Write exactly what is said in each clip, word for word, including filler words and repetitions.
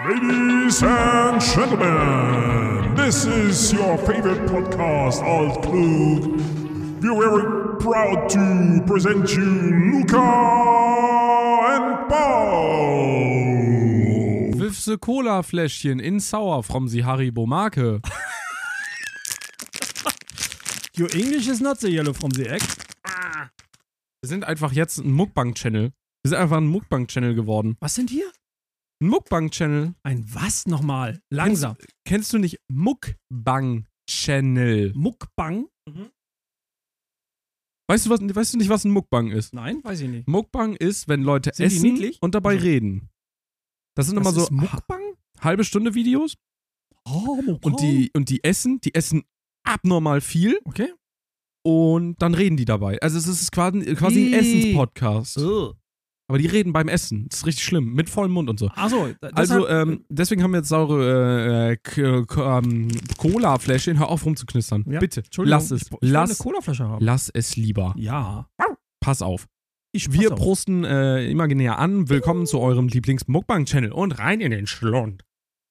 Ladies and gentlemen, this is your favorite podcast, Alt Klug. We're very proud to present you Luca and Paul. With the Cola-Fläschchen in sour from the Haribo Marke. Your English is not so yellow from the egg. Wir sind einfach jetzt ein Mukbang-Channel. Wir sind einfach ein Mukbang-Channel geworden. Was sind hier? Ein Mukbang-Channel. Ein was nochmal? Langsam. Kennst, kennst du nicht Mukbang-Channel? Mukbang? Mhm. Weißt du, was, weißt du nicht, was ein Mukbang ist? Nein, weiß ich nicht. Mukbang ist, wenn Leute Sind die essen niedlich? und dabei Also. reden. Das sind Das immer so ist Mukbang? halbe Stunde Videos. Oh, Mukbang. Und die, und die essen, die essen abnormal viel Okay. und dann reden die dabei. Also es ist quasi, quasi ein Ih. Essenspodcast. Ugh. Aber die reden beim Essen. Das ist richtig schlimm. Mit vollem Mund und so. Achso, da- Also, deshalb- ähm, deswegen haben wir jetzt saure äh, K- K- ähm, Cola-Fläschchen. Hör auf rumzuknistern. Ja, Bitte, Entschuldigung, lass es. Ich, ich will lass, eine Colaflasche haben. lass es lieber. Ja. Pass auf. Ich Wir pass auf. prosten äh, imaginär an. Willkommen zu eurem Lieblings-Mukbang-Channel. Und rein in den Schlund.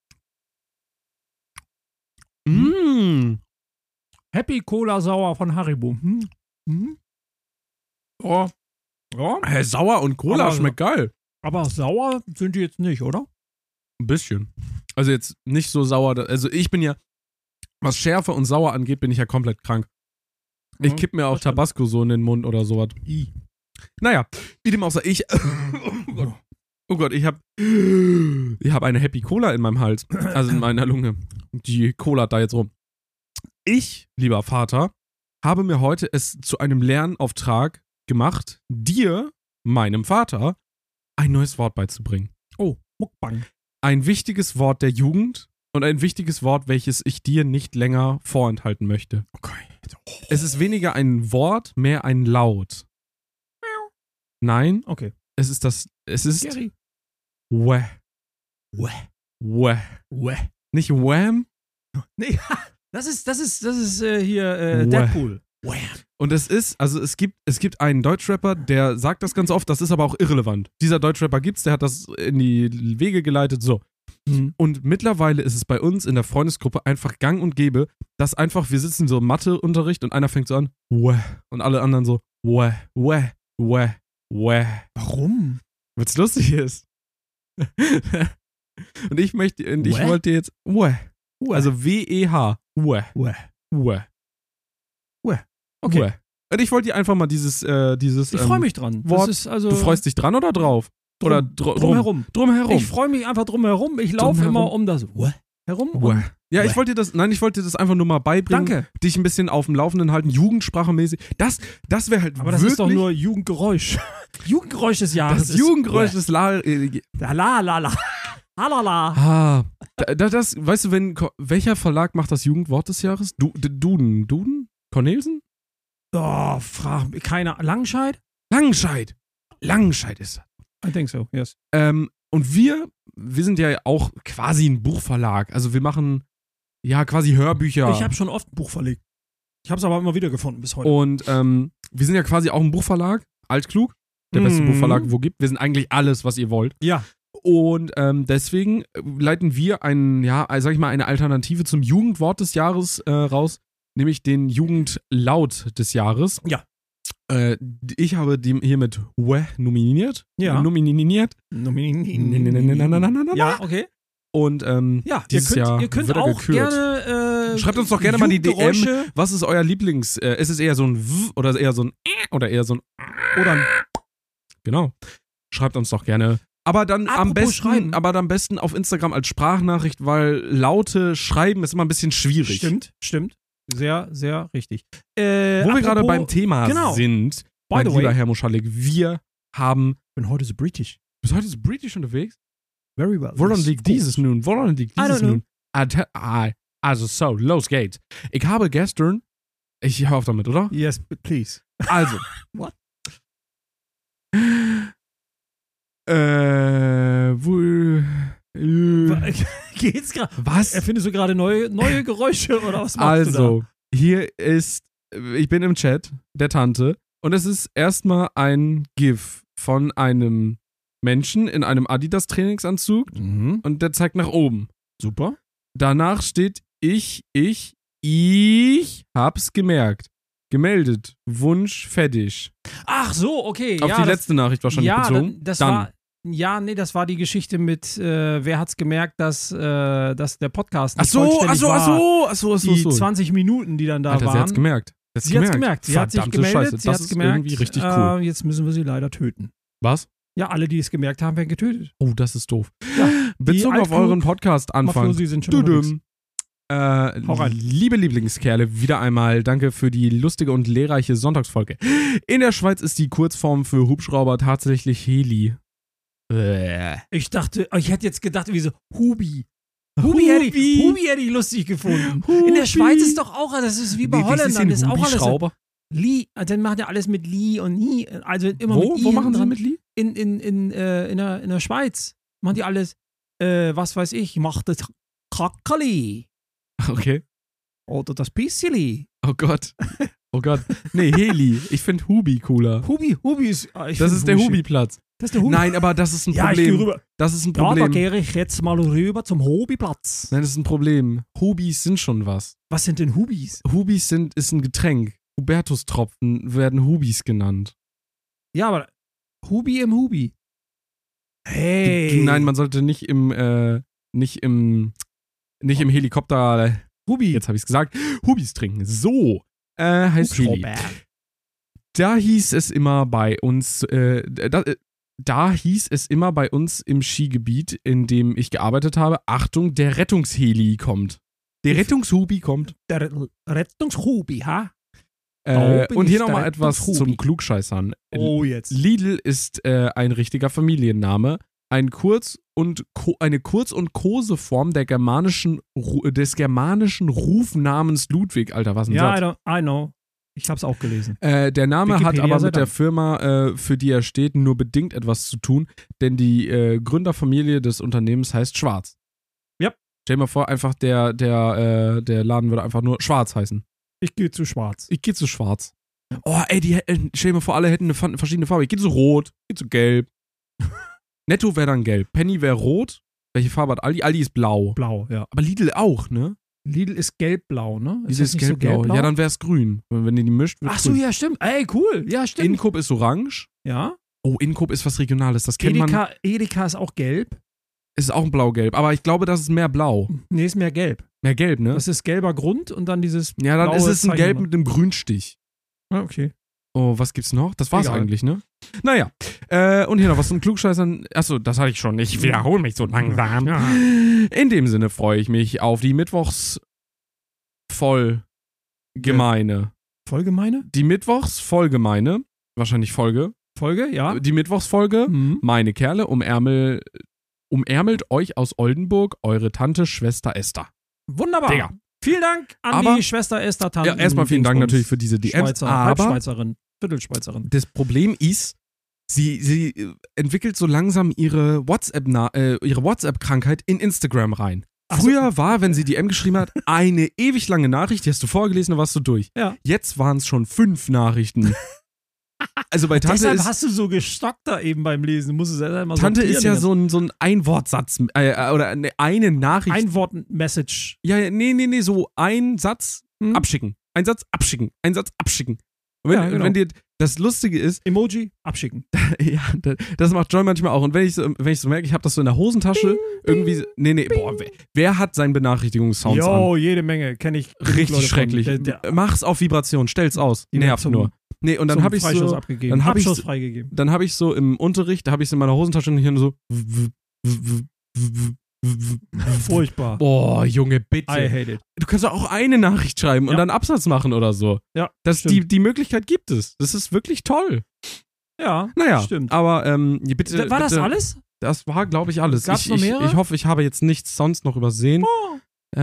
Mmh. Happy Cola Sauer von Haribo. Hm? Hm? Oh. Ja, Äh, sauer und Cola Aber- schmeckt geil. aber sauer sind die jetzt nicht, oder? Ein bisschen. Also jetzt nicht so sauer. da- Also ich bin ja, was Schärfe und Sauer angeht, bin ich ja komplett krank. Ich Mhm, kipp mir auch das stimmt. Tabasco so in den Mund oder sowas. Naja, wie dem auch sei, ich. Oh Gott, oh Gott ich hab. Ich hab eine Happy Cola in meinem Hals. Also in meiner Lunge. Die Cola da jetzt rum. Ich, lieber Vater, habe mir heute es zu einem Lernauftrag gemacht, dir, meinem Vater, ein neues Wort beizubringen. Oh, Mukbang. Ein wichtiges Wort der Jugend und ein wichtiges Wort, welches ich dir nicht länger vorenthalten möchte. Okay. Es ist weniger ein Wort, mehr ein Laut. Nein, Okay. es ist das, es ist Gary. Wäh. Wäh. Wäh. Wäh. Nicht Wham. Nee, das ist, das ist, das ist äh, hier äh, Wäh. Deadpool. Und es ist, also es gibt, es gibt einen Deutschrapper, der sagt das ganz oft, das ist aber auch irrelevant. Dieser Deutschrapper gibt's, der hat das in die Wege geleitet, so. Mhm. Und mittlerweile ist es bei uns in der Freundesgruppe einfach gang und gäbe, dass einfach, wir sitzen so im Matheunterricht und einer fängt so an, Wäh. Und alle anderen so, Wäh, Wäh, Wäh, Wäh. Warum? Weil's lustig ist. Und ich möchte, und ich Wäh? wollte jetzt, Wäh. Also W E H. Wäh. Wäh. Wäh. Okay. Wäh. Und ich wollte dir einfach mal dieses, äh, dieses. Ich ähm, freue mich dran. Wort- Das ist also Du freust dich dran oder drauf? Oder dr drumherum. Drumherum. Ich freue mich einfach drumherum. Ich laufe Drumherum. immer um das Wäh herum. Wäh. Und Ja, ich Wäh. wollte dir das, nein, ich wollte dir das einfach nur mal beibringen. Danke. Dich ein bisschen auf dem Laufenden halten, jugendsprachemäßig. Das, das wäre halt Aber das wirklich ist doch nur Jugendgeräusch. Jugendgeräusch des Jahres. das Jugendgeräusch ist des La äh, Wäh. La la la. Halala. Ah, da, da- das, weißt du, wenn, Ko- welcher Verlag macht das Jugendwort des Jahres? Du, D- Duden, Duden? Cornelsen? Oh, frag mich. Keine. Langscheid? Langenscheid. Langenscheid ist das. I think so, yes. Ähm, und wir, wir sind ja auch quasi ein Buchverlag. Also wir machen ja quasi Hörbücher. Ich habe schon oft ein Buch verlegt. Ich habe es aber immer wieder gefunden bis heute. Und ähm, wir sind ja quasi auch ein Buchverlag. Altklug. Der beste Mhm. Buchverlag, wo gibt. Wir sind eigentlich alles, was ihr wollt. Ja. Und ähm, deswegen äh, leiten wir ein, ja, äh, sag ich mal, eine Alternative zum Jugendwort des Jahres äh, raus, nämlich den Jugendlaut des Jahres. Ja. Äh, ich habe dem hiermit Wäh nominiert. Ja. Nominiert. Ja, okay. Und ähm, Ja, ihr dieses könnt, Jahr ihr könnt wird er auch gekürt. gerne. Äh, Schreibt uns doch gerne mal die D M. Jugendgeräusche Was ist euer Lieblings? Äh, ist es eher so ein W oder eher so ein Ä oder eher so ein Oder ein Genau. Schreibt uns doch gerne. Aber dann am Apropos besten, schreiben. aber dann am besten auf Instagram als Sprachnachricht, weil laute Schreiben ist immer ein bisschen schwierig. Stimmt, stimmt. Sehr, sehr richtig. Äh, Wo wir apropos- gerade beim Thema genau. sind, By mein the lieber way, Herr Moschalik, wir haben. ich bin heute so British. Bis heute ist British unterwegs? Very well. Woran liegt dieses nun? Woran liegt I dieses don't know. nun? Ad- ah, Also, so, los geht's. Ich habe gestern. Ich hör auf damit, oder? Yes, please. Also. What? Äh, wo. Äh, Geht's gerade? was? Erfindest du gerade neue, neue Geräusche oder was machst Also, hier ist, ich bin im Chat der Tante und es ist erstmal ein GIF von einem Menschen in einem Adidas-Trainingsanzug Mhm. und der zeigt nach oben. Super. Danach steht ich, ich, ich hab's gemerkt. Gemeldet. Wunsch fertig. Ach so, okay. Auf ja, die das, letzte Nachricht wahrscheinlich ja, bezogen. Das Dann. war. Ja, nee, das war die Geschichte mit, äh, wer hat's gemerkt, dass, äh, dass der Podcast nicht Ach so, vollständig ach so, war. ach so, ach so, ach so. Die so. zwanzig Minuten, die dann da Alter, waren. sie hat's gemerkt. hat's Sie hat's gemerkt. Sie hat sich Verdammte gemeldet. Scheiße, Sie das hat's ist gemerkt. irgendwie richtig cool. Äh, jetzt müssen wir sie leider töten. Was? Ja, alle, die es gemerkt haben, werden getötet. Oh, das ist doof. Ja, Bezogen auf Altklug- euren Podcast-Anfang. Mafiosi sind schon unterwegs. Dudum. Äh, Hau rein. liebe Lieblingskerle, wieder einmal danke für die lustige und lehrreiche Sonntagsfolge. In der Schweiz ist die Kurzform für Hubschrauber tatsächlich Heli. Bäh. Ich dachte, ich hätte jetzt gedacht, wie so, Hubi. Hubi hätte ich, Hubi hätte ich lustig gefunden. In der Hubi. Schweiz ist doch auch, das ist wie bei Wie- wie ist Holländern, denn das ist auch alles so. Hubschrauber? Li, dann machen ja alles mit Li und Ni, also immer Wo, mit I wo hinten machen sie dran. mit Li? In, in, in, äh, in, der, in der Schweiz machen die alles, äh, was weiß ich, macht das Kackeli Okay. oder das Pisseli. Oh Gott. Oh Gott. Nee, Heli. Ich finde Hubi cooler. Hubi, Hubi ist, ah, ich Das find ist der Hubi- Hubi-Platz. Das ist der Hubi. Nein, aber das ist ein ja, ich gehe Problem. rüber. Das ist ein Ja, da Problem. gehe ich jetzt mal rüber zum Hobiplatz. Nein, das ist ein Problem. Hubis sind schon was. Was sind denn Hubis? Hubis sind, ist ein Getränk. Hubertus-Tropfen werden Hubis genannt. Ja, aber Hubi im Hubi. Hey. Nein, man sollte nicht im, äh, nicht im, nicht im Helikopter, Hubi. jetzt habe ich es gesagt, Hubis trinken. So, äh, heißt Heli. Hubschrauber. Da hieß es immer bei uns, äh, da, äh, da hieß es immer bei uns im Skigebiet, in dem ich gearbeitet habe, Achtung, der Rettungsheli kommt. Der Rettungshubi kommt. Der Rettungshubi, ha? Äh, bin und hier ich der nochmal etwas Rettungshubi. zum Klugscheißern. Oh, jetzt. Lidl ist äh, ein richtiger Familienname. Ein Kurz- und Ko- eine Kurz- und Koseform der germanischen, Ru- des germanischen Rufnamens Ludwig. Alter, was ein Ja, I, Satz. don't, I know. Ich hab's auch gelesen. Äh, der Name hat Wikipedia aber sei mit der Dank. Firma, äh, für die er steht, nur bedingt etwas zu tun, denn die äh, Gründerfamilie des Unternehmens heißt Schwarz. Yep. Stell dir mal vor, einfach der, der, äh, der Laden würde einfach nur Schwarz heißen. Ich gehe zu schwarz. Ich gehe zu Schwarz. Oh, ey, die, hätten- stell dir mal vor, alle hätten eine fa- verschiedene Farbe. Ich gehe zu Rot, ich gehe zu Gelb. Netto wäre dann Gelb. Penny wäre Rot. Welche Farbe hat Aldi? Aldi ist Blau. Blau, ja. Aber Lidl auch, ne? Lidl ist gelb-blau, ne? Lidl das ist nicht so gelb-blau. gelb-blau? Ja, dann wäre es grün. Wenn wenn ihr die mischt, wird Ach so, grün. ja, stimmt. Ey, cool. Ja, stimmt. Incoop ist orange. ja. Oh, Incoop ist was Regionales. Das kennt man. Edeka, Edeka ist auch gelb. Ist auch ein blau-gelb. Aber ich glaube, das ist mehr blau. Nee, ist mehr gelb. Mehr gelb, ne? Das ist gelber Grund und dann dieses Ja, dann blaue ist es ein Zeichen Gelb drin. mit einem Grünstich. Ah, okay. Oh, was gibt's noch? Das war's Egal. eigentlich, ne? Naja. Äh, und hier noch was zum Klugscheißern. Achso, das hatte ich schon. Ich wiederhole mich so langsam. Ja. In dem Sinne freue ich mich auf die Mittwochs Vollgemeine. Vollgemeine? Die Mittwochs Vollgemeine. Wahrscheinlich Folge. Folge, ja. Die Mittwochsfolge. Mhm. Meine Kerle umärmel, umärmelt euch aus Oldenburg eure Tante, Schwester Esther. Wunderbar. Digga. Vielen Dank an Aber- die Schwester Esther Tante. Ja, erstmal vielen Dank natürlich für diese D Ms. Schweizer, Aber Halbschweizerin, Viertelschweizerin. das Problem ist, sie, sie äh, entwickelt so langsam ihre WhatsApp äh, ihre WhatsApp-Krankheit in Instagram rein. Ach so. Früher war, wenn sie D M geschrieben hat, eine ewig lange Nachricht, die hast du vorgelesen, dann warst du durch. Ja. Jetzt waren es schon fünf Nachrichten. Also bei Tante Deshalb ist, hast du so gestockt da eben beim Lesen. Musst du selber mal Tante sortieren ist ja jetzt. so ein, so ein Einwortsatz äh, oder eine, eine Nachricht. Ein Wort-Message. ja, ja, nee, nee, nee, so ein Satz Hm? abschicken. Ein Satz abschicken. Ein Satz abschicken. Und wenn, Ja, genau. wenn dir das Lustige ist, Emoji, abschicken. ja, da- das macht Joy manchmal auch. Und wenn ich so, wenn ich so merke, ich habe das so in der Hosentasche, irgendwie, so- nee, nee, boah, wer, wer hat seinen Benachrichtigungssounds an? Jo, jede Menge. Kenne ich. genug Richtig Leute von. schrecklich. Der, der, Mach's auf Vibration, stell's aus. Die Nervt zum- nur. Nee, und dann zum habe ich Freischuss so, abgegeben. dann hab ich Abschuss so- freigegeben. dann habe ich so im Unterricht, da habe ich es in meiner Hosentasche und hier so. Furchtbar. Boah, Junge, I bitte. hate it. Du kannst doch auch eine Nachricht schreiben und Ja. dann Absatz machen oder so. Ja, Das, stimmt. die, die Möglichkeit gibt es. Das ist wirklich toll. Ja, Naja, stimmt. aber ähm, bitte. War das bitte, alles? Das war, glaube ich, alles. Gab's ich, noch ich, mehrere? ich hoffe, ich habe jetzt nichts sonst noch übersehen. Oh.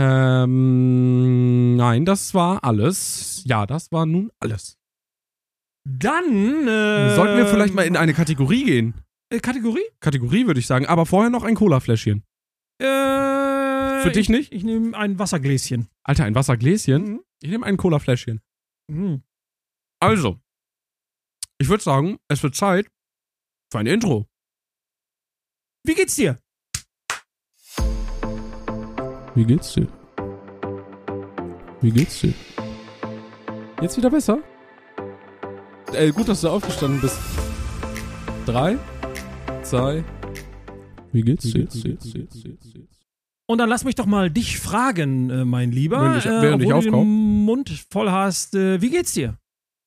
Ähm, nein, das war alles. Ja, das war nun alles. Dann äh, Sollten wir vielleicht mal in eine Kategorie gehen? äh, Kategorie? Kategorie würde ich sagen, aber vorher noch ein Cola-Fläschchen. Äh, Für dich nicht? Ich, ich nehme ein Wassergläschen. Alter, ein Wassergläschen? Mhm. Ich nehme ein Cola-Fläschchen. Mhm. Also, ich würde sagen, es wird Zeit für ein Intro. Wie geht's dir? Wie geht's dir? Wie geht's dir? Jetzt wieder besser? Äh, gut, dass du aufgestanden bist. Drei, zwei, wie geht's dir? Und dann lass mich doch mal dich fragen, äh, mein Lieber. Während ich- während äh, ich obwohl du aufkau. den Mund voll hast. Äh, wie geht's dir?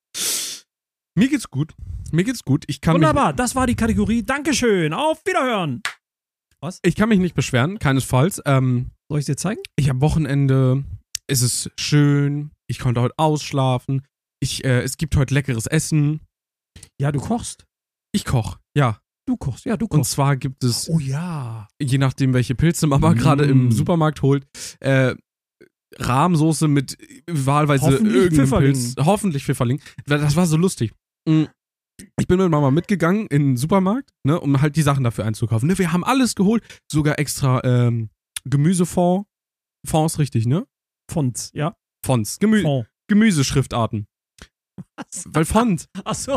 Mir geht's gut. Mir geht's gut. Ich kann, Wunderbar, das war die Kategorie. Dankeschön. Auf Wiederhören. mich, ich kann mich nicht beschweren, keinesfalls. Ähm, Soll ich dir zeigen? ich am Wochenende, es ist schön, ich konnte heute ausschlafen, ich, äh, es gibt heute leckeres Essen. Ja, du kochst. Ich koche, ja. Du kochst, ja, du Und kochst. zwar gibt es, Oh ja. je nachdem, welche Pilze Mama Mm. gerade im Supermarkt holt, äh, Rahmsoße mit wahlweise Hoffentlich irgendeinem Pfifferling. Pilz. Hoffentlich Pfifferling. Das war so lustig. Mm. Ich bin mit Mama mitgegangen in den Supermarkt, ne, um halt die Sachen dafür einzukaufen. Ne, wir haben alles geholt, sogar extra ähm, Gemüsefond. Fonds, richtig, ne? Fonds, ja. Fonds. Gemü Fond. Gemüseschriftarten. Weil Font, Ach so.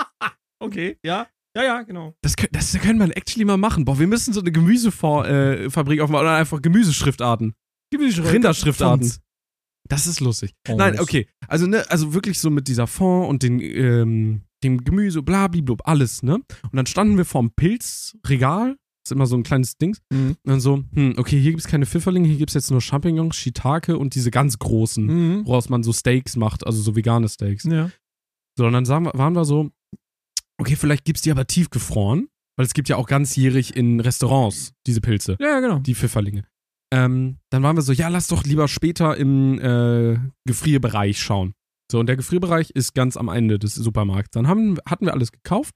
Okay, ja. Ja, ja, genau. das, kö- das können wir actually mal machen. Boah, wir müssen so eine Gemüsefond-Fabrik aufmachen oder einfach Gemüseschriftarten. Rinderschriftarten. Fonds. Das ist lustig. Fonds. Nein, okay. Also, ne, also wirklich so mit dieser Fond und den, ähm, dem Gemüse, blabliblub, alles, ne? Und dann standen wir vorm Pilzregal. Das ist immer so ein kleines Dings. Mhm. Und dann so, hm, okay, hier gibt's keine Pfifferlinge, hier gibt's jetzt nur Champignons, Shiitake und diese ganz großen, Mhm. woraus man so Steaks macht, also so vegane Steaks. Ja. So, und dann sagen wir, waren wir so, okay, vielleicht gibt's die aber tiefgefroren, weil es gibt ja auch ganzjährig in Restaurants diese Pilze, Ja, ja, genau. die Pfifferlinge. Ähm, dann waren wir so, ja, lass doch lieber später im äh, Gefrierbereich schauen. So, und der Gefrierbereich ist ganz am Ende des Supermarkts. Dann haben, hatten wir alles gekauft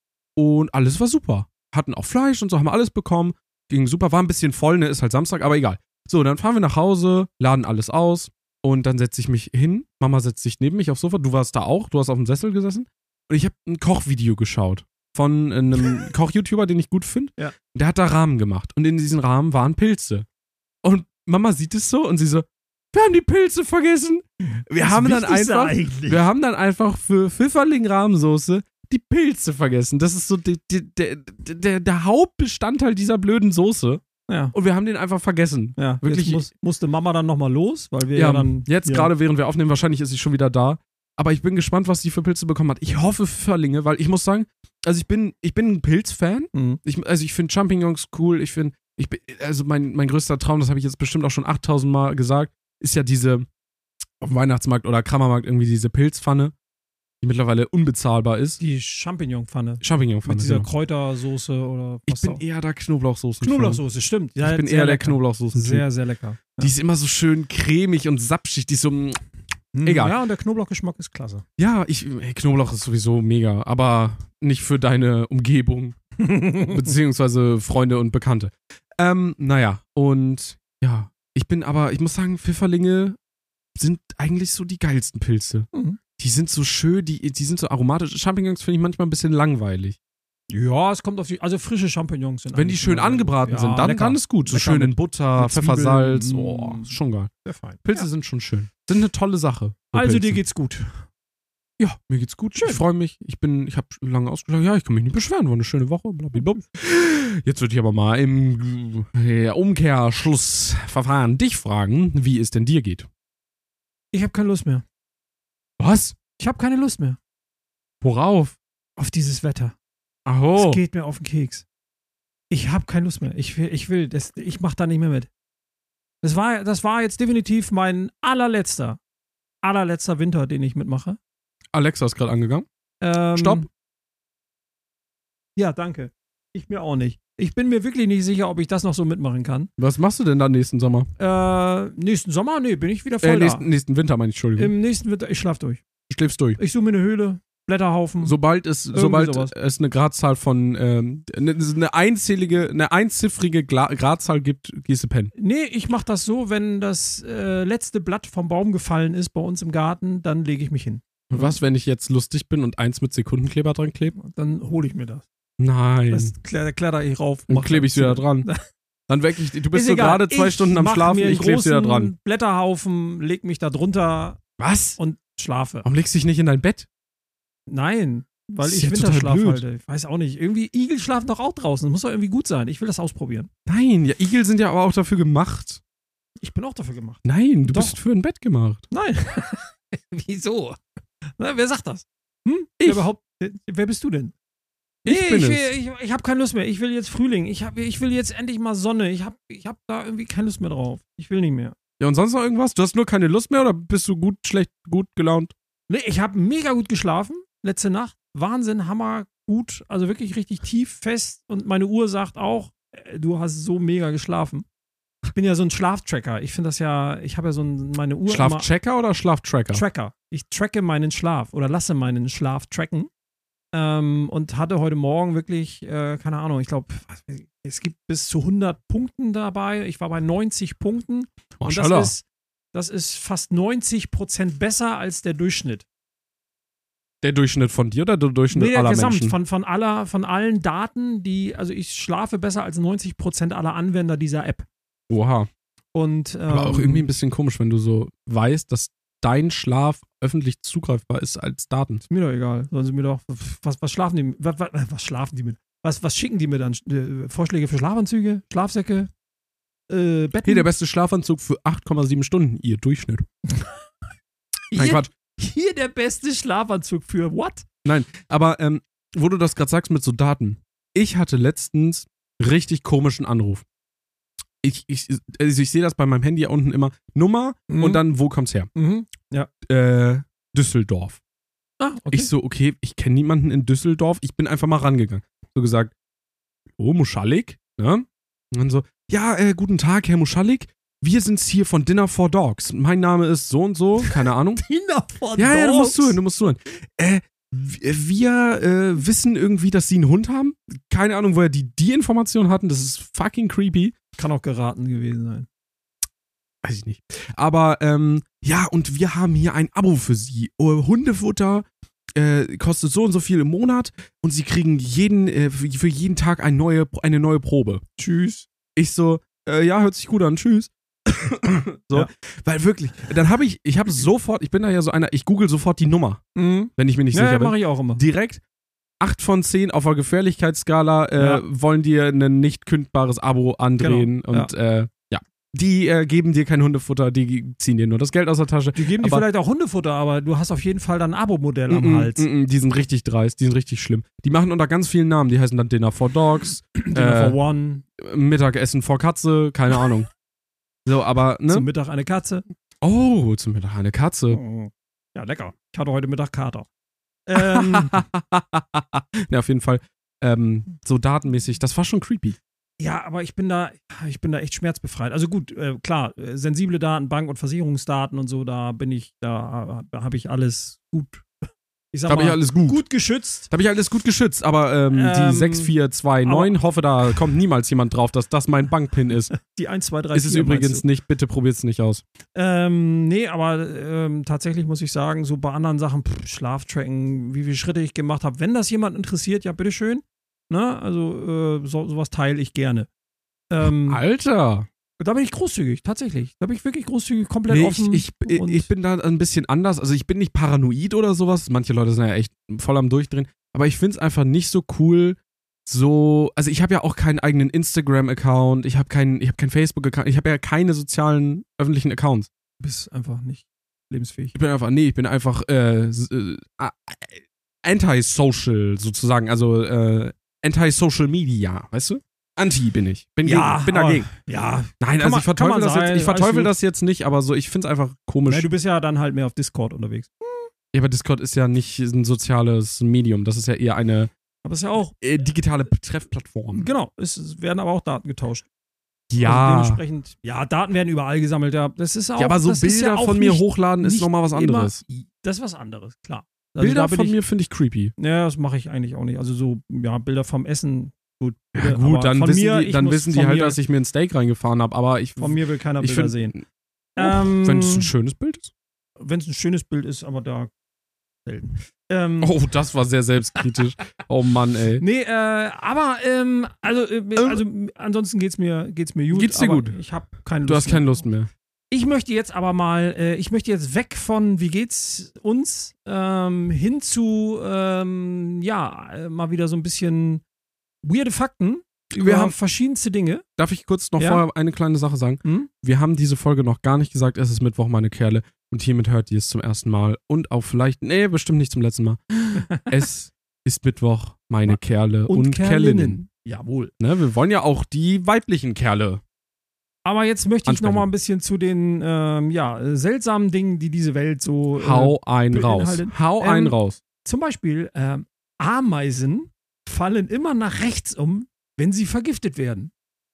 und alles war super. Hatten auch Fleisch und so, haben alles bekommen. Ging super, war ein bisschen voll, ne, ist halt Samstag, aber egal. So, dann fahren wir nach Hause, laden alles aus und dann setze ich mich hin. Mama setzt sich neben mich aufs Sofa. Du warst da auch, du hast auf dem Sessel gesessen. Und ich habe ein Kochvideo geschaut von einem Koch-YouTuber, den ich gut finde. Ja. Der hat da Rahmen gemacht und in diesen Rahmen waren Pilze. Und Mama sieht es so und sie so, wir haben die Pilze vergessen. Wir Das haben dann Wichtigste einfach, eigentlich. wir haben dann einfach für Pfifferling-Rahmensoße die Pilze vergessen. Das ist so die, die, der, der, der Hauptbestandteil dieser blöden Soße. Ja. Und wir haben den einfach vergessen. Ja, Wirklich- jetzt muss, musste Mama dann nochmal los, weil wir ja, Ja, dann. jetzt ja. gerade während wir aufnehmen, wahrscheinlich ist sie schon wieder da. Aber ich bin gespannt, was sie für Pilze bekommen hat. Ich hoffe Pfifferlinge, weil ich muss sagen, also ich bin, ich bin ein Pilzfan. Mhm. Ich, also ich finde Champignons cool. Ich finde, ich bin, also mein, mein größter Traum, das habe ich jetzt bestimmt auch schon achttausend Mal gesagt, ist ja diese, auf dem Weihnachtsmarkt oder Kramermarkt irgendwie diese Pilzpfanne, die mittlerweile unbezahlbar ist. Die Champignonpfanne. Champignonpfanne. Mit dieser Genau. Kräutersoße oder Ich was bin auch. eher der Knoblauchsoßen. Knoblauchsoße, stimmt. Ja, Ich bin sehr eher der lecker. Knoblauchsoßen. Sehr, sehr lecker. Die ist immer so schön cremig und sapschig. Die ist so, mm, Mhm. egal. Ja, und der Knoblauchgeschmack ist klasse. ja, ich, ey, Knoblauch ist sowieso mega, aber nicht für deine Umgebung, beziehungsweise Freunde und Bekannte. Ähm, naja, und ja, ich bin aber, ich muss sagen, Pfifferlinge sind eigentlich so die geilsten Pilze. Mhm. Die sind so schön, die, die sind so aromatisch. Champignons finde ich manchmal ein bisschen langweilig. Ja, es kommt auf die. Also frische Champignons sind. Wenn die eigentlich schön immer- angebraten ja, sind, dann, lecker. dann ist gut. So Lecker schön mit- in Butter, mit Pfeffer, Zwiebeln, Salz. mm. Oh, ist schon geil. Sehr fein. Pilze Ja. sind schon schön. Sind eine tolle Sache. so Also, Pilze. dir geht's gut. Ja, mir geht's gut. Schön. Ich freue mich. Ich bin, ich habe lange ausgeschlafen. Ja, ich kann mich nicht beschweren. War eine schöne Woche. Blablabla. Jetzt würde ich aber mal im äh, Umkehrschlussverfahren dich fragen, wie es denn dir geht. Ich habe keine Lust mehr. Was? Ich habe keine Lust mehr Worauf? auf dieses Wetter. Aho. Es geht mir auf den Keks. Ich habe keine Lust mehr. Ich will, ich will, das, ich mach da nicht mehr mit. Das war, das war jetzt definitiv mein allerletzter, allerletzter Winter, den ich mitmache. Alexa ist gerade angegangen. Ähm, Stopp. Ja, danke. Ich mir auch nicht. Ich bin mir wirklich nicht sicher, ob ich das noch so mitmachen kann. Was machst du denn dann nächsten Sommer? Äh, nächsten Sommer? Nee, bin ich wieder voll Äh, da. nächsten, nächsten Winter, meine ich, Entschuldigung. Im nächsten Winter, ich schlaf durch. Du schläfst durch. Ich suche mir eine Höhle, Blätterhaufen. Sobald es, Irgendwie sobald sowas. es eine Gradzahl von, ähm, eine, eine einzählige, eine einziffrige Gla Gradzahl gibt, gehst du pennen. Nee, ich mach das so, wenn das äh, letzte Blatt vom Baum gefallen ist bei uns im Garten, dann lege ich mich hin. Und was, wenn ich jetzt lustig bin und eins mit Sekundenkleber dran klebe? Dann hole ich mir das. Nein. Das kletter, kletter ich rauf. Dann mach klebe ich das wieder zu. dran. Dann weck ich, du bist Ist so egal. gerade zwei Ich Stunden am mach Schlafen, mir einen ich kleb's wieder großen dran. Blätterhaufen, leg mich da drunter Was? und schlafe. Warum legst du dich nicht in dein Bett? Nein, weil Das ist ich ja total Winterschlaf blöd. halte. Ich weiß auch nicht. Irgendwie, Igel schlafen doch auch draußen. Das muss doch irgendwie gut sein. Ich will das ausprobieren. Nein, ja, Igel sind ja aber auch dafür gemacht. Ich bin auch dafür gemacht. Nein, du Doch. bist für ein Bett gemacht. Nein. Wieso? Na, wer sagt das? Hm? Ich. Wer, überhaupt, wer bist du denn? Ich Nee, bin ich, es. will, ich, ich habe keine Lust mehr. Ich will jetzt Frühling. Ich, hab, ich will jetzt endlich mal Sonne. Ich habe ich hab da irgendwie keine Lust mehr drauf. Ich will nicht mehr. Ja, und sonst noch irgendwas? Du hast nur keine Lust mehr oder bist du gut, schlecht, gut gelaunt? Nee, ich habe mega gut geschlafen letzte Nacht. Wahnsinn, Hammer, gut. Also wirklich richtig tief, fest. Und meine Uhr sagt auch, äh, du hast so mega geschlafen. Ich bin ja so ein Schlaftracker. Ich finde das ja, ich habe ja so ein, meine Uhr Schlafchecker oder Schlaftracker? immer Tracker. Ich tracke meinen Schlaf oder lasse meinen Schlaf tracken. Ähm, und hatte heute Morgen wirklich, äh, keine Ahnung, ich glaube, es gibt bis zu hundert Punkten dabei. Ich war bei neunzig Punkten. Und Maschallah. das ist, das ist fast neunzig Prozent besser als der Durchschnitt. Der Durchschnitt von dir oder der Durchschnitt Nee, der aller Gesamt Menschen? von, von, aller, von allen Daten, die, also ich schlafe besser als neunzig Prozent aller Anwender dieser App. Oha. Und, ähm, Aber auch irgendwie ein bisschen komisch, wenn du so weißt, dass dein Schlaf öffentlich zugreifbar ist als Daten. Ist mir doch egal. Sollen sie mir doch, was, was schlafen die mit? Was, was, was schlafen die mit? Was, was schicken die mir dann? Äh, Vorschläge für Schlafanzüge? Schlafsäcke? Äh, Betten? Hier der beste Schlafanzug für acht Komma sieben Stunden, ihr Durchschnitt. Nein, hier, Quatsch. hier der beste Schlafanzug für what? Aber ähm, wo du das gerade sagst mit so Daten. Ich hatte letztens richtig komischen Anruf. Ich, ich, also ich sehe das bei meinem Handy ja unten immer. Nummer Mhm. und dann, wo kommt's her? Mhm. Äh, Düsseldorf. Ah, okay. Ich so, okay, ich kenne niemanden in Düsseldorf. Ich bin einfach mal rangegangen. So gesagt, oh, Muschalik, ne? Und dann so, ja, äh, guten Tag, Herr Muschalik. Wir sind's hier von Dinner for Dogs. Mein Name ist so und so, keine Ahnung. Dinner for Ja, ja, du musst Dogs. zuhören, du musst zuhören. Äh, w- wir äh, wissen irgendwie, dass sie einen Hund haben. Keine Ahnung, woher die die Information hatten. Das ist fucking creepy. Kann auch geraten gewesen sein. Weiß ich nicht. Aber, ähm, ja, und wir haben hier ein Abo für sie. Oh, Hundefutter äh, kostet so und so viel im Monat und sie kriegen jeden, äh, für für jeden Tag eine neue, eine neue Probe. Tschüss. Ich so, äh, ja, hört sich gut an, tschüss. so, Ja. weil wirklich, dann habe ich, ich habe sofort, ich bin da ja so einer, ich google sofort die Nummer, Mhm. wenn ich mir nicht Ja, sicher bin. mache ich auch immer. Direkt acht von zehn auf der Gefährlichkeitsskala äh, Ja. wollen dir ein nicht kündbares Abo andrehen Genau, und äh, ja. Die äh, geben dir kein Hundefutter, die ziehen dir nur das Geld aus der Tasche. Die geben dir Aber- vielleicht auch Hundefutter, aber du hast auf jeden Fall dann ein Abo-Modell am Mm-mm, Hals. mm-mm, die sind richtig dreist, die sind richtig schlimm. Die machen unter ganz vielen Namen, die heißen dann Dinner for Dogs, Dinner äh, for One, Mittagessen vor Katze, keine Ahnung. So, aber, ne? zum Mittag eine Katze. Oh, zum Mittag eine Katze. Oh. Ja, lecker. Ich hatte heute Mittag Kater. Ähm, ja, auf jeden Fall. Ähm, so datenmäßig, das war schon creepy. ja, aber ich bin da, ich bin da echt schmerzbefreit. Also gut, äh, klar, äh, sensible Daten, Bank- und Versicherungsdaten und so, da bin ich, da, da habe ich alles gut. Ich sag Da habe mal, ich alles gut. gut geschützt. Da habe ich alles gut geschützt, aber ähm, Ähm, die sechs vier zwei neun, hoffe, da kommt niemals jemand drauf, dass das mein Bankpin ist. Die eins, zwei, drei, Ist es vier, übrigens meinst du? nicht, bitte probiert's nicht aus. Ähm, nee, aber ähm, tatsächlich muss ich sagen, so bei anderen Sachen, pff, Schlaftracken, wie viele Schritte ich gemacht habe, wenn das jemand interessiert, ja, bitteschön. Ne? Also, äh, so, sowas teile ich gerne. Ähm, Alter! da bin ich großzügig, tatsächlich. Da bin ich wirklich großzügig, komplett Nee, offen. ich, ich, und- ich bin da ein bisschen anders. Also ich bin nicht paranoid oder sowas. Manche Leute sind ja echt voll am Durchdrehen. Aber ich finde es einfach nicht so cool, so, also ich habe ja auch keinen eigenen Instagram-Account, ich habe keinen, ich habe keinen Facebook-Account, ich habe ja keine sozialen öffentlichen Accounts. bist einfach nicht lebensfähig. Ich bin einfach, nee, ich bin einfach äh, s- äh, äh, anti-social sozusagen, also äh, anti-social media, weißt du? Anti bin ich. Bin, Ja, gegen, bin aber- dagegen. Ja, Nein, kann also man- ich verteufel kann man das sein, jetzt, ich alles verteufel gut. das jetzt nicht, aber so, ich finde es einfach komisch. nee, du bist ja dann halt mehr auf Discord unterwegs. Ja, aber Discord ist ja nicht ein soziales Medium. Das ist ja eher eine Aber ist ja auch, äh, digitale Treffplattform. genau, es, es werden aber auch Daten getauscht. Ja. Also dementsprechend, ja, Daten werden überall gesammelt. Ja, das ist auch, ja, aber so das ist Bilder ja auch von mir nicht, hochladen ist nicht nochmal was anderes. Immer, das ist was anderes, klar. Also Bilder da bin von ich, mir finde ich creepy. Ja, das mache ich eigentlich auch nicht. Also so, ja, Bilder vom Essen, gut. Ja, Bilder, gut, aber dann von wissen mir, die, ich dann muss wissen die von halt, mir, dass ich mir ein Steak reingefahren habe, aber ich. Von mir will keiner ich Bilder find- sehen. Oh, Ähm, wenn es ein schönes Bild ist. Wenn es ein schönes Bild ist, aber da selten. Ähm, Oh, das war sehr selbstkritisch. Oh Mann, ey. Nee, äh, aber, ähm, also, äh, also ansonsten geht's mir, geht's mir gut. Geht's dir aber gut? Ich habe keine Lust Du hast mehr. keine Lust mehr. Ich möchte jetzt aber mal, äh, ich möchte jetzt weg von, wie geht's uns, ähm, hin zu, ähm, ja, äh, mal wieder so ein bisschen weirde Fakten über Wir haben- verschiedenste Dinge. Darf ich kurz noch Ja? vorher eine kleine Sache sagen? Hm? Wir haben diese Folge noch gar nicht gesagt, es ist Mittwoch, meine Kerle. Und hiermit hört ihr es zum ersten Mal. Und auch vielleicht, nee, bestimmt nicht zum letzten Mal. Es ist Mittwoch, meine Kerle und, Und Kerlinnen. Kerlinnen. Jawohl. Ne, wir wollen ja auch die weiblichen Kerle. Aber jetzt möchte ich Ansprechen. noch mal ein bisschen zu den, ähm, ja, äh, seltsamen Dingen, die diese Welt so. Äh, Hau einen raus. beinhaltet. Hau Ähm, einen raus. Zum Beispiel, ähm, Ameisen fallen immer nach rechts um, wenn sie vergiftet werden.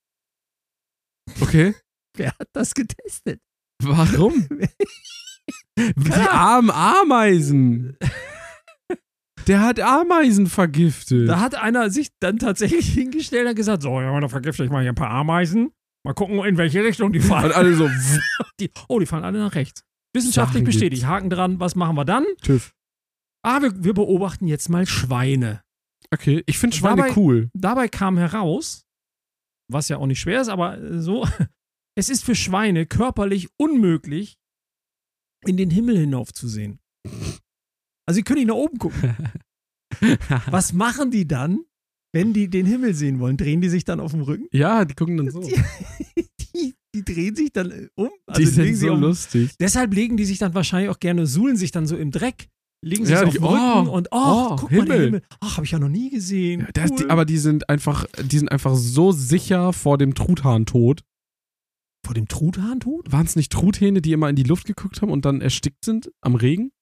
Okay. Wer hat das getestet? Warum? Die armen Ameisen. Der hat Ameisen vergiftet. Da hat einer sich dann tatsächlich hingestellt und gesagt: So, ja, dann vergifte ich mal hier ein paar Ameisen. Mal gucken, in welche Richtung die Und fallen. alle so, Die, oh, die fallen alle nach rechts. Wissenschaftlich Sachen bestätigt. gibt's. Haken dran. Was machen wir dann? TÜV. Ah, wir, wir beobachten jetzt mal Schweine. Okay, ich finde Schweine Dabei- cool. Dabei kam heraus, was ja auch nicht schwer ist, aber äh, so, es ist für Schweine körperlich unmöglich, in den Himmel hinaufzusehen. Also sie können nicht nach oben gucken. Was machen die dann, wenn die den Himmel sehen wollen? Drehen die sich dann auf dem Rücken? Ja, die gucken dann so. Die, die, die drehen sich dann äh, um. Die legen sind sie so auf- lustig. Deshalb legen die sich dann wahrscheinlich auch gerne, suhlen sich dann so im Dreck, legen sich Ja, so auf die- den Rücken oh, und oh, oh, guck mal, der Himmel. Himmel. Ach, habe ich ja noch nie gesehen. Das, Cool. die, aber die sind einfach, die sind einfach so sicher vor dem Truthahn-Tod. Vor dem Truthahn-Tod? Waren es nicht Truthähne, die immer in die Luft geguckt haben und dann erstickt sind am Regen?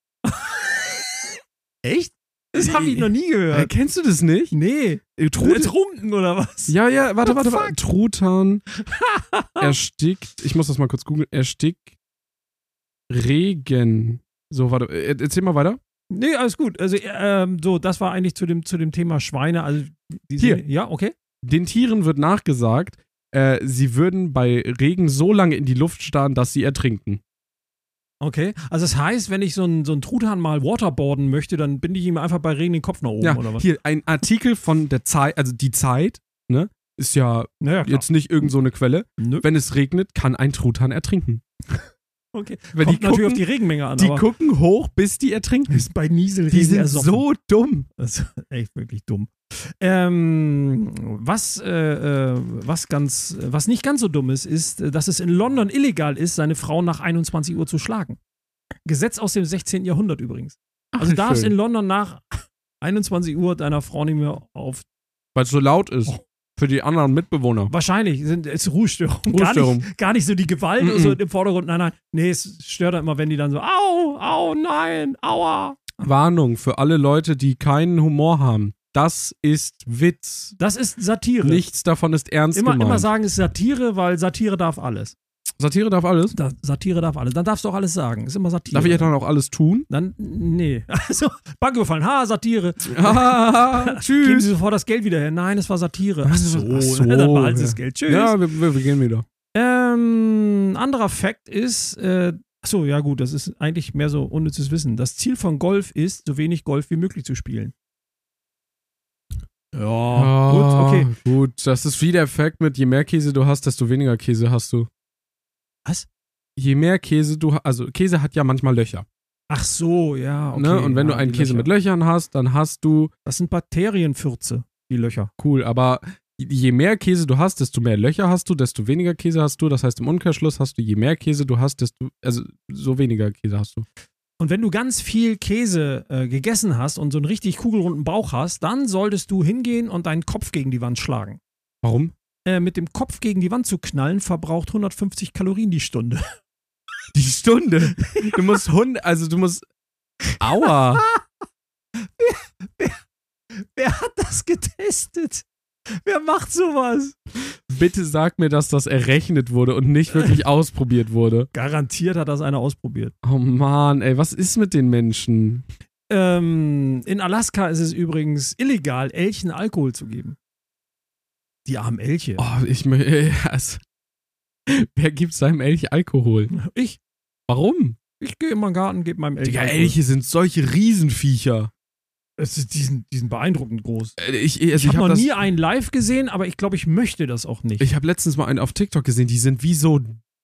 Echt? Das habe ich noch nie Äh, gehört. kennst du das nicht? Nee. Äh, Truth Trunken oder was? ja, ja, warte, What the warte, warte. Truthahn erstickt, ich muss das mal kurz googeln, erstickt Regen. So, warte, äh, erzähl mal weiter. Nee, alles gut. Also, ähm, so, das war eigentlich zu dem, zu dem Thema Schweine. Also, die Hier. sind- Ja, okay. Den Tieren wird nachgesagt, äh, sie würden bei Regen so lange in die Luft starren, dass sie ertrinken. Okay. Also, das heißt, wenn ich so einen so einen Truthahn mal waterboarden möchte, dann binde ich ihm einfach bei Regen den Kopf nach oben Ja, oder was? hier ein Artikel von der Zeit, also die Zeit, ne, ist ja Naja, klar. jetzt nicht irgend so eine Quelle. Nö. Wenn es regnet, kann ein Truthahn ertrinken. Okay. Wenn Kommt die natürlich gucken, auf die Regenmenge an. die aber gucken hoch, bis die ertrinken. ist bei Nieselregen Die sind ersoffen. so dumm. Das ist echt wirklich dumm. Ähm, was, äh, äh, was ganz, was nicht ganz so dumm ist, ist, äh, dass es in London illegal ist, seine Frau nach einundzwanzig Uhr zu schlagen. Gesetz aus dem sechzehnten Jahrhundert übrigens. Also Ach, darfst schön. in London nach einundzwanzig Uhr deiner Frau nicht mehr auf. Weil es so laut ist. Oh. Für die anderen Mitbewohner. Wahrscheinlich sind es Ruhestörung. Ruhestörung. Gar nicht, gar nicht so die Gewalt Mm-mm. so im Vordergrund. Nein, nein. Nee, es stört halt immer, wenn die dann so, au, au, nein, aua. Warnung für alle Leute, die keinen Humor haben. Das ist Witz. Das ist Satire. Nichts davon ist ernst immer, gemeint. immer sagen, es ist Satire, weil Satire darf alles. Satire darf alles. Da, Satire darf alles. Dann darfst du auch alles sagen. Ist immer Satire. Darf ich ja dann auch alles tun? Dann, nee. Also, Bank gefallen. Ha, Satire. Ah, Geben tschüss. Sie sofort das Geld wieder her. Nein, es war Satire. Ach Ach so, so, ach so, dann behalten Sie ja. das Geld. Tschüss. Ja, wir, wir, wir gehen wieder. Ähm, anderer Fakt ist, äh, achso, ja gut, das ist eigentlich mehr so unnützes Wissen. Das Ziel von Golf ist, so wenig Golf wie möglich zu spielen. Ja, Ah, gut, okay. Gut, das ist wie der Fact mit, je mehr Käse du hast, desto weniger Käse hast du. Was? Je mehr Käse du hast, also Käse hat ja manchmal Löcher. Ach so, ja, okay. ne? Und wenn ja, du einen die Käse Löcher. mit Löchern hast, dann hast du, Das sind Bakterienfürze, die Löcher. cool, aber je mehr Käse du hast, desto mehr Löcher hast du, desto weniger Käse hast du. Das heißt, im Umkehrschluss hast du, je mehr Käse du hast, desto, also so weniger Käse hast du. Und wenn du ganz viel Käse äh, gegessen hast und so einen richtig kugelrunden Bauch hast, dann solltest du hingehen und deinen Kopf gegen die Wand schlagen. Warum? Äh, mit dem Kopf gegen die Wand zu knallen, verbraucht hundertfünfzig Kalorien die Stunde. Die Stunde. Du musst Hund, also du musst, aua. Wer hat das getestet? Wer macht sowas? Bitte sag mir, dass das errechnet wurde und nicht wirklich ausprobiert wurde. Garantiert hat das einer ausprobiert. Oh Mann, ey, was ist mit den Menschen? Ähm, in Alaska ist es übrigens illegal, Elchen Alkohol zu geben. Die armen Elche. Oh, ich mö- also, wer gibt seinem Elch Alkohol? Ich, Warum? ich gehe in meinen Garten, gebe meinem Elch Digga, Alkohol. Elche sind solche Riesenviecher. Es ist, die, sind, die sind beeindruckend groß. Äh, Ich, also Ich ich habe habe noch das, nie einen live gesehen, aber ich glaube, ich möchte das auch nicht. ich habe letztens mal einen auf TikTok gesehen, die sind wie so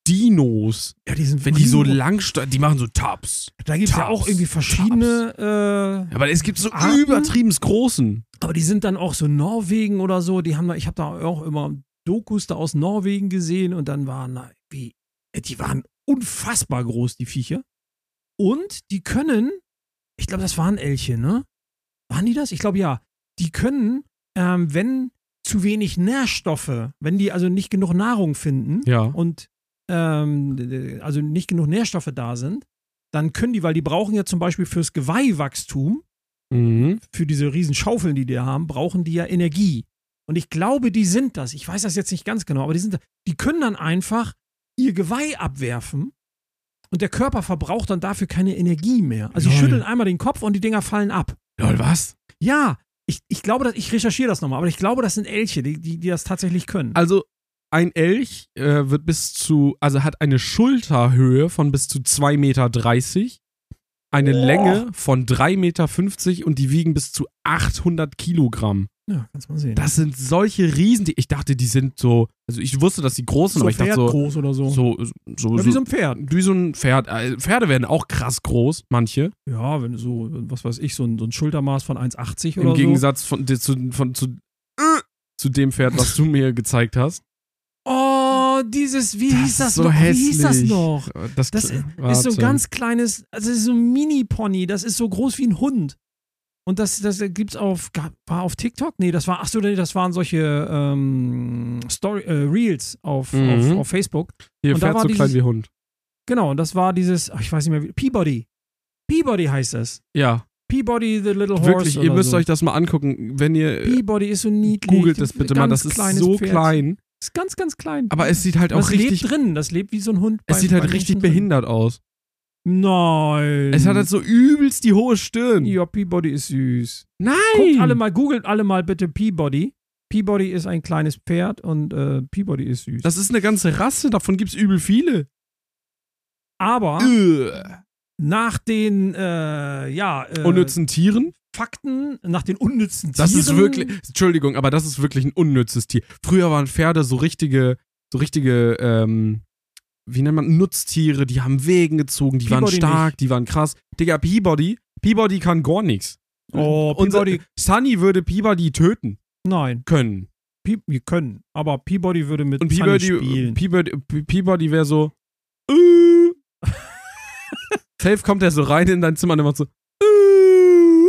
Dinos. Ja, die sind Wenn die so riesen- lang stehen, die machen so Tabs. Da gibt es ja Tabs, auch irgendwie verschiedene. Äh, Aber es gibt so Arten? übertrieben großen. aber die sind dann auch so Norwegen oder so. Die haben da, ich habe da auch immer Dokus da aus Norwegen gesehen und dann waren da wie, die waren unfassbar groß, die Viecher. Und die können, ich glaube, das waren Elche, ne? Waren die das? Ich glaube ja. Die können, ähm, wenn zu wenig Nährstoffe, wenn die also nicht genug Nahrung finden Ja. und ähm, also nicht genug Nährstoffe da sind, dann können die, weil die brauchen ja zum Beispiel fürs Geweihwachstum, Mhm. für diese riesen Schaufeln, die die haben, brauchen die ja Energie. Und ich glaube, die sind das. Ich weiß das jetzt nicht ganz genau, aber die sind das. Die können dann einfach ihr Geweih abwerfen und der Körper verbraucht dann dafür keine Energie mehr. Also die Lol. schütteln einmal den Kopf und die Dinger fallen ab. Lol, was? Ja, ich, ich glaube, dass, ich recherchiere das nochmal, aber ich glaube, das sind Elche, die, die, die das tatsächlich können. Also, ein Elch äh, wird bis zu, also hat eine Schulterhöhe von bis zu zwei Meter dreißig, eine Oh. Länge von drei Meter fünfzig und die wiegen bis zu achthundert Kilogramm. Ja, kannst mal sehen. Das sind solche Riesen, die, ich dachte, die sind so, also ich wusste, dass die groß sind, so aber ich dachte so, groß oder so. so, so, ja, wie so ein Pferd. wie so ein Pferd. Äh, Pferde werden auch krass groß, manche. Ja, wenn du so, was weiß ich, so ein, so ein Schultermaß von eins Komma achtzig oder Im so. Gegensatz von, zu, von, zu, äh, zu dem Pferd, was du mir gezeigt hast. Oh, dieses, wie hieß das ist so noch? hässlich. Wie hieß das noch? Das, Das ist so warte. ein ganz kleines, also das ist so ein Mini-Pony, das ist so groß wie ein Hund. Und das, das gibt's auf, war auf TikTok? Nee, das war, ach so, nee, das waren solche ähm, Story, äh, Reels auf, Mhm. auf, auf Facebook. Hier, und da Pferd war so klein dieses- wie Hund. Genau, und das war dieses, ach, ich weiß nicht mehr wie, Peabody. Peabody heißt es. Ja, Peabody the Little Horse. wirklich, ihr oder müsst so. euch das mal angucken, wenn ihr äh, Peabody ist so niedlich. googelt das bitte mal, Ganz das ist kleines so Pferd. klein, Ist ganz, ganz klein. aber es sieht halt Und auch das richtig, lebt drin, das lebt wie so ein Hund. es bei- sieht halt bei richtig Menschen drin. behindert aus. Nein. Es hat halt so übelst die hohe Stirn. Ja, Peabody ist süß. Nein! Guckt alle mal, googelt alle mal bitte Peabody. Peabody ist ein kleines Pferd und äh, Peabody ist süß. Das ist eine ganze Rasse, davon gibt's übel viele. Aber Ugh. nach den, äh, ja, äh, Unnützen Tieren? Fakten, nach den unnützen Das Tieren. ist wirklich, Entschuldigung, aber das ist wirklich ein unnützes Tier. Früher waren Pferde so richtige, so richtige, ähm, wie nennt man, Nutztiere, die haben Wegen gezogen, die waren Peabody stark, nicht. die waren krass. Digga, Peabody, Peabody kann gar nichts. Oh, Unser- Peabody. Sunny würde Peabody töten Nein, können. Pe wir können. Aber Peabody würde mit Und Sunny Peabody, spielen. Peabody, Peabody wäre so, äh. Safe kommt er so rein in dein Zimmer und macht so, äh.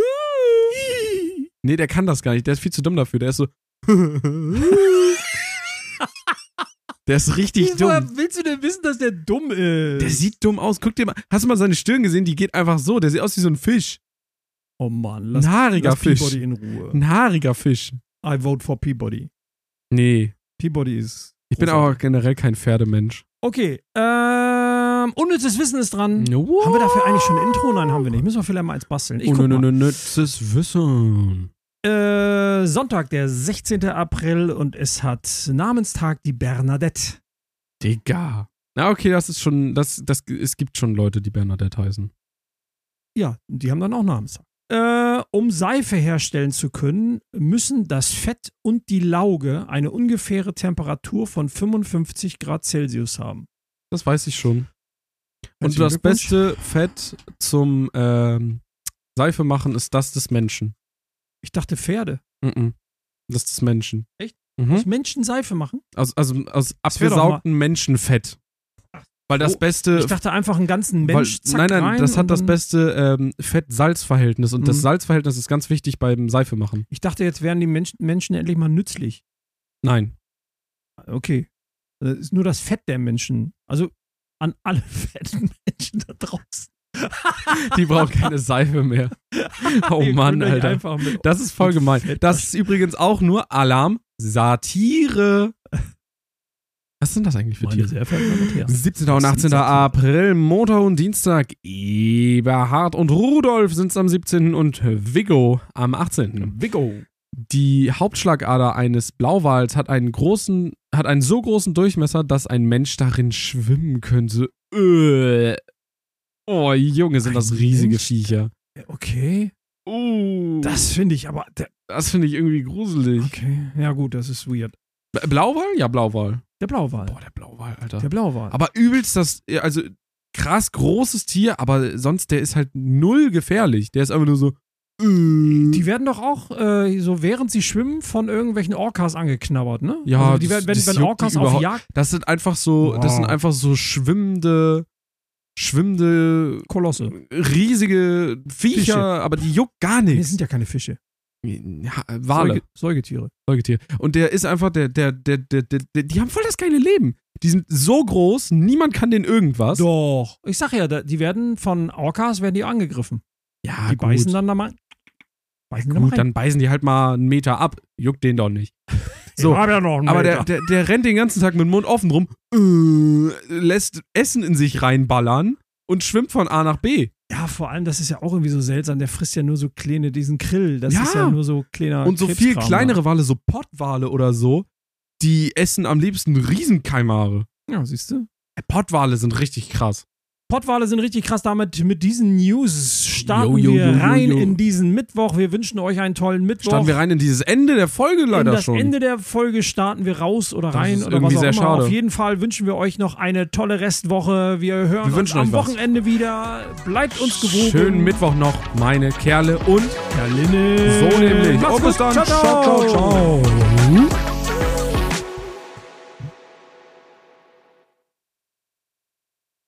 Nee, der kann das gar nicht, der ist viel zu dumm dafür, der ist so, der ist richtig Woher dumm. willst du denn wissen, dass der dumm ist? Der sieht dumm aus. Guck dir mal, hast du mal seine Stirn gesehen? Die geht einfach so. Der sieht aus wie so ein Fisch. oh Mann, lass, Ein haariger lass Fisch. Peabody in Ruhe. Ein haariger Fisch. I vote for Peabody. Nee. Peabody ist Ich bin großartig. aber generell kein Pferdemensch. Okay, ähm, unnützes Wissen ist dran. Haben wir dafür eigentlich schon ein Intro? Nein, haben wir nicht. Müssen wir vielleicht mal eins basteln. Ich guck mal. Unnützes Wissen. Äh, Sonntag, der sechzehnten April und es hat Namenstag die Bernadette. Digga. Na, okay, das ist schon, das, das, es gibt schon Leute, die Bernadette heißen. Ja, die haben dann auch Namenstag. Äh, um Seife herstellen zu können, müssen das Fett und die Lauge eine ungefähre Temperatur von fünfundfünfzig Grad Celsius haben. Das weiß ich schon. Und Herzlichen das Glückwunsch. beste Fett zum ähm, Seife machen ist das des Menschen. Ich dachte Pferde. Mhm. Das des Menschen. Echt? Mhm. Aus Menschen Seife machen? Aus, also aus Das wär doch abgesaugtem Menschenfett. Weil das Oh, beste. Ich dachte einfach einen ganzen Mensch, weil, zack, nein, nein, rein das und hat das dann- beste ähm, Fett-Salz-Verhältnis. Und das Mhm. Salzverhältnis ist ganz wichtig beim Seife machen. Ich dachte, jetzt wären die Menschen, Menschen endlich mal nützlich. Nein. Okay. Das ist nur das Fett der Menschen. Also an alle fetten Menschen da draußen. Die brauchen keine Seife mehr. Oh Ihr Mann, könnt euch Alter. einfach mit- Das ist voll gemein. Fett- Das ist übrigens auch nur Alarm Satire. Was sind das eigentlich für Meine Tiere? sehr verehrten Damen und Herren. siebzehnten und Das sind achtzehnten Satire. April, Montag und Dienstag. Eberhard und Rudolf sind am siebzehnten und Viggo am achtzehnten Viggo. Die Hauptschlagader eines Blauwals hat einen großen, hat einen so großen Durchmesser, dass ein Mensch darin schwimmen könnte. Äh. Oh, Junge, sind das Ein riesige Mensch? Viecher. Okay. Uh, Das finde ich aber. der- das finde ich irgendwie gruselig. Okay. Ja, gut, das ist weird. B- Blauwal? Ja, Blauwal. Der Blauwal. Boah, der Blauwal, Alter. Der Blauwal. Aber übelst das, also krass großes Tier, aber sonst, der ist halt null gefährlich. Der ist einfach nur so. Die werden doch auch, äh, so während sie schwimmen, von irgendwelchen Orcas angeknabbert, ne? Ja, also die werden, wenn, das wenn juckt Orcas die auf überhaupt- Jagd. Das sind einfach so, Wow. das sind einfach so schwimmende, schwimmende, Kolosse. riesige Viecher, Fische. aber die juckt gar Nee, nichts. sind ja keine Fische. Ja, Wale, Säuge, Säugetiere. Säugetier. Und der ist einfach, der, der, der, der, der, der, die haben voll das geile Leben. Die sind so groß, niemand kann denen irgendwas. Doch. Ich sag ja, da- die werden von Orcas werden die angegriffen. Ja, Die gut. beißen dann da mal. Beißen da mal Gut, rein. dann beißen die halt mal einen Meter ab. Juckt den doch nicht. So, Ich hab ja noch einen aber der, Meter. der, der rennt den ganzen Tag mit dem Mund offen rum, äh, lässt Essen in sich reinballern und schwimmt von A nach B. Ja, vor allem, das ist ja auch irgendwie so seltsam. Der frisst ja nur so kleine, diesen Krill. Das Ja. ist ja nur so kleiner Und so viel Krebskram kleinere Wale, so Pottwale oder so, die essen am liebsten Riesenkaimare. da. Ja, siehst du? Pottwale sind richtig krass. Pottwale sind richtig krass. Damit mit diesen News starten Jo, jo, wir jo, jo, rein jo. in diesen Mittwoch. Wir wünschen euch einen tollen Mittwoch. Starten wir rein in dieses Ende der Folge in leider das schon. Ende der Folge starten wir raus oder Das rein ist oder irgendwie was auch sehr immer. schade. Auf jeden Fall wünschen wir euch noch eine tolle Restwoche. Wir hören Wir uns wünschen am euch was. Wochenende wieder. Bleibt uns gewogen. Schönen Mittwoch noch, meine Kerle und Kerlinne. so nämlich. Macht's Und bis gut. dann. Ciao, ciao. ciao, ciao. ciao.